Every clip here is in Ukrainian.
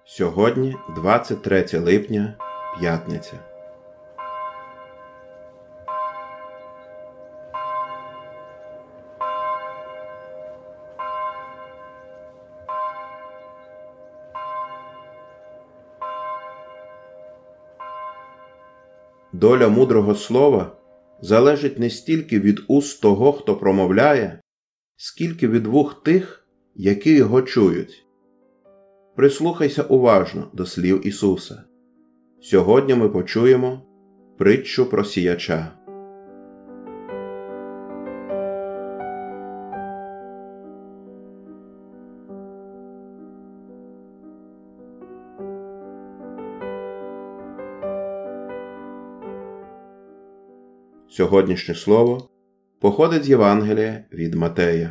Сьогодні 23 липня, п'ятниця. Доля мудрого слова залежить не стільки від уст того, хто промовляє, скільки від вух тих, які його чують. Прислухайся уважно до слів Ісуса. Сьогодні ми почуємо притчу про сіяча. Сьогоднішнє слово походить з Євангелія від Матея.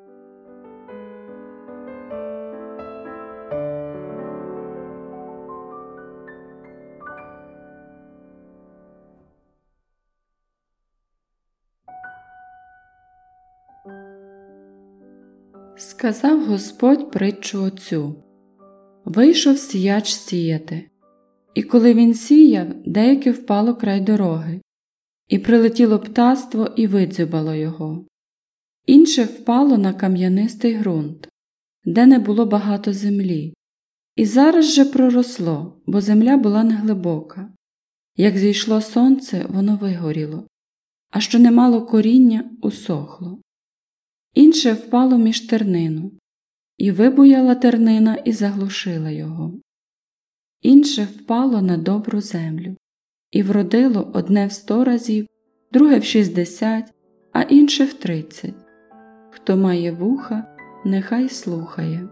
Сказав Господь притчу оцю. Вийшов сіяч сіяти. І коли він сіяв, деяке впало край дороги. І прилетіло птаство і видзюбало його. Інше впало на кам'янистий ґрунт, де не було багато землі. І зараз же проросло, бо земля була неглибока. Як зійшло сонце, воно вигоріло, а що не мало коріння, усохло. Інше впало між тернину, і вибуяла тернина і заглушила його. Інше впало на добру землю, і вродило одне в 100 разів, друге в 60, а інше в 30. Хто має вуха, нехай слухає.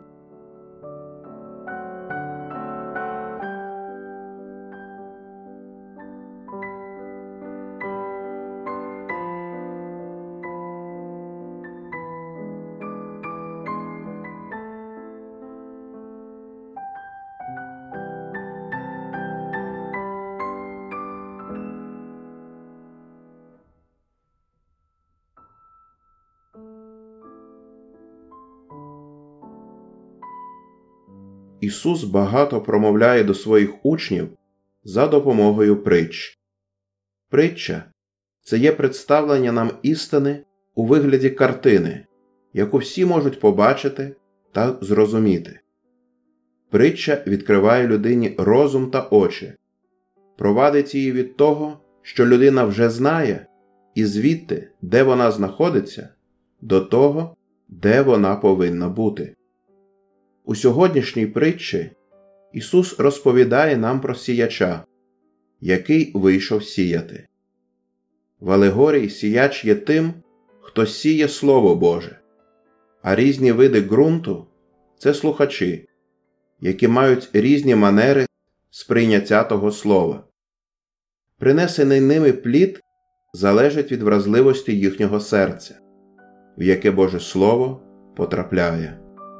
Ісус багато промовляє до своїх учнів за допомогою притч. Притча – це є представлення нам істини у вигляді картини, яку всі можуть побачити та зрозуміти. Притча відкриває людині розум та очі, провадить її від того, що людина вже знає, і звідти, де вона знаходиться, до того, де вона повинна бути. У сьогоднішній притчі Ісус розповідає нам про сіяча, який вийшов сіяти. В алегорії сіяч є тим, хто сіє Слово Боже, а різні види ґрунту – це слухачі, які мають різні манери сприйняття того слова. Принесений ними плід залежить від вразливості їхнього серця, в яке Боже Слово потрапляє.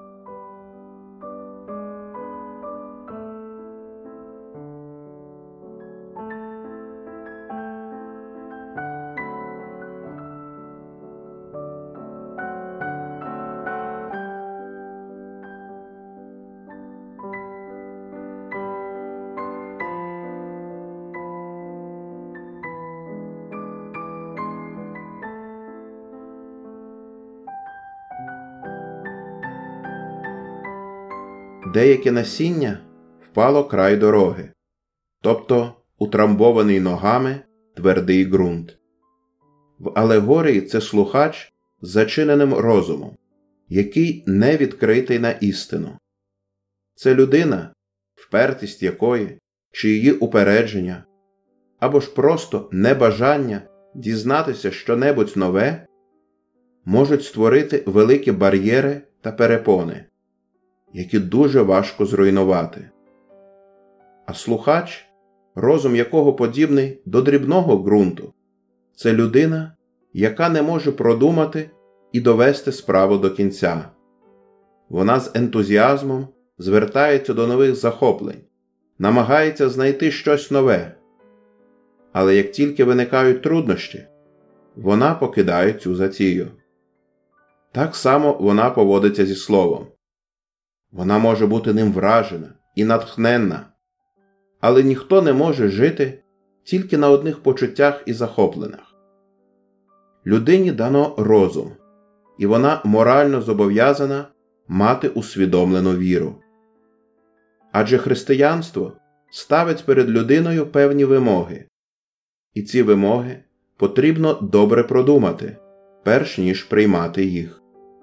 Деяке насіння впало край дороги, тобто утрамбований ногами твердий ґрунт. В алегорії це слухач з зачиненим розумом, який не відкритий на істину. Це людина, впертість якої, чи її упередження, або ж просто небажання дізнатися щонебудь нове, можуть створити великі бар'єри та перепони, які дуже важко зруйнувати. А слухач, розум якого подібний до дрібного ґрунту, це людина, яка не може продумати і довести справу до кінця. Вона з ентузіазмом звертається до нових захоплень, намагається знайти щось нове. Але як тільки виникають труднощі, вона покидає цю затію. Так само вона поводиться зі словом. Вона може бути ним вражена, і натхненна. Але ніхто не може жити тільки на одних почуттях і захопленнях. Людині дано розум, і вона морально зобов'язана мати усвідомлену віру. Адже християнство ставить перед людиною певні вимоги, і ці вимоги потрібно добре продумати, перш ніж приймати їх.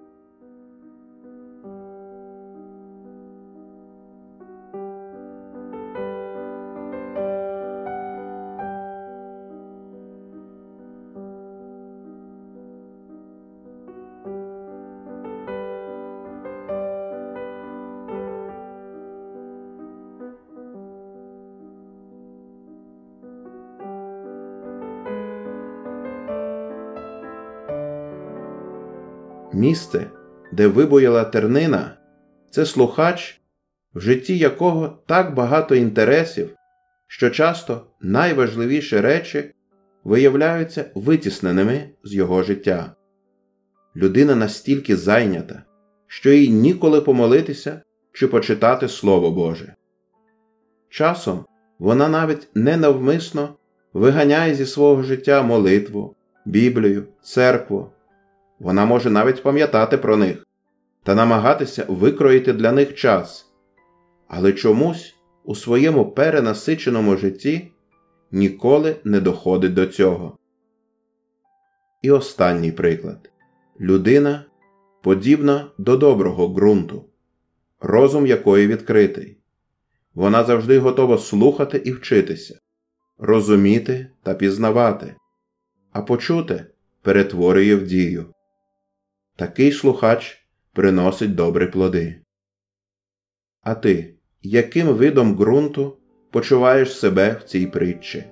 Місце, де вибуяла тернина, це слухач, в житті якого так багато інтересів, що часто найважливіші речі виявляються витісненими з його життя. Людина настільки зайнята, що їй ніколи помолитися чи почитати Слово Боже. Часом вона навіть ненавмисно виганяє зі свого життя молитву, Біблію, церкву. Вона може навіть пам'ятати про них та намагатися викроїти для них час, але чомусь у своєму перенасиченому житті ніколи не доходить до цього. І останній приклад. Людина подібна до доброго ґрунту, розум якої відкритий. Вона завжди готова слухати і вчитися, розуміти та пізнавати, а почуте перетворює в дію. Такий слухач приносить добрі плоди. А ти, яким видом ґрунту почуваєш себе в цій притчі?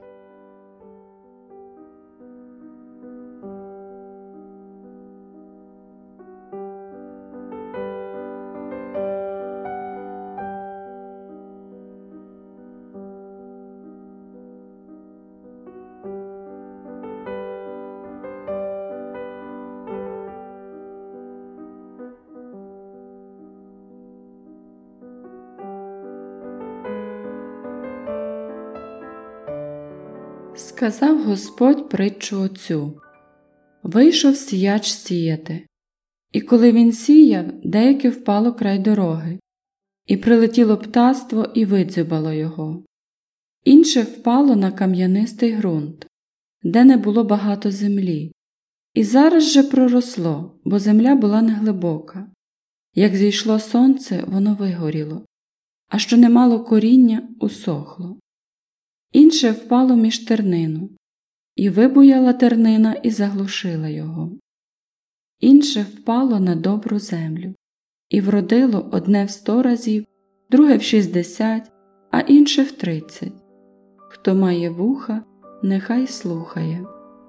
Сказав Господь притчу оцю: вийшов сіяч сіяти. І коли він сіяв, деяке впало край дороги, і прилетіло птаство і видзюбало його. Інше впало на кам'янистий ґрунт, де не було багато землі. І зараз же проросло, бо земля була неглибока. Як зійшло сонце, воно вигоріло, а що не мало коріння, усохло. Інше впало між тернину, і вибуяла тернина і заглушила його. Інше впало на добру землю, і вродило одне в 100 разів, друге в 60, а інше в 30. Хто має вуха, нехай слухає.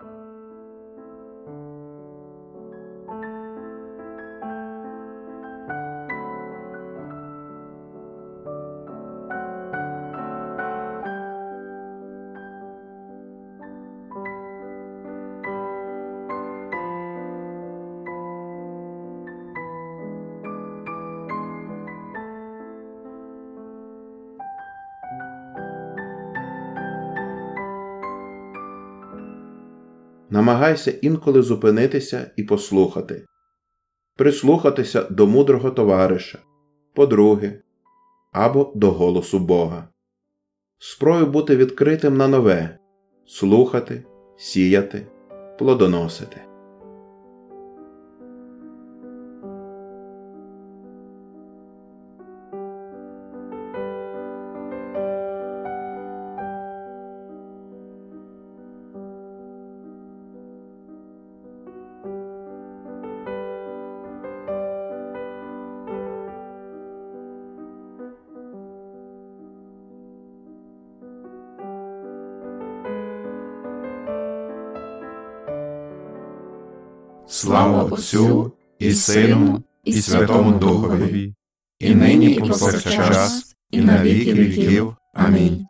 Намагайся інколи зупинитися і послухати. Прислухатися до мудрого товариша, подруги або до голосу Бога. Спробуй бути відкритим на нове, слухати, сіяти, плодоносити. Слава Отцю і Сину, і Святому Духові, і нині, і повсякчас, і на віки віків. Амінь.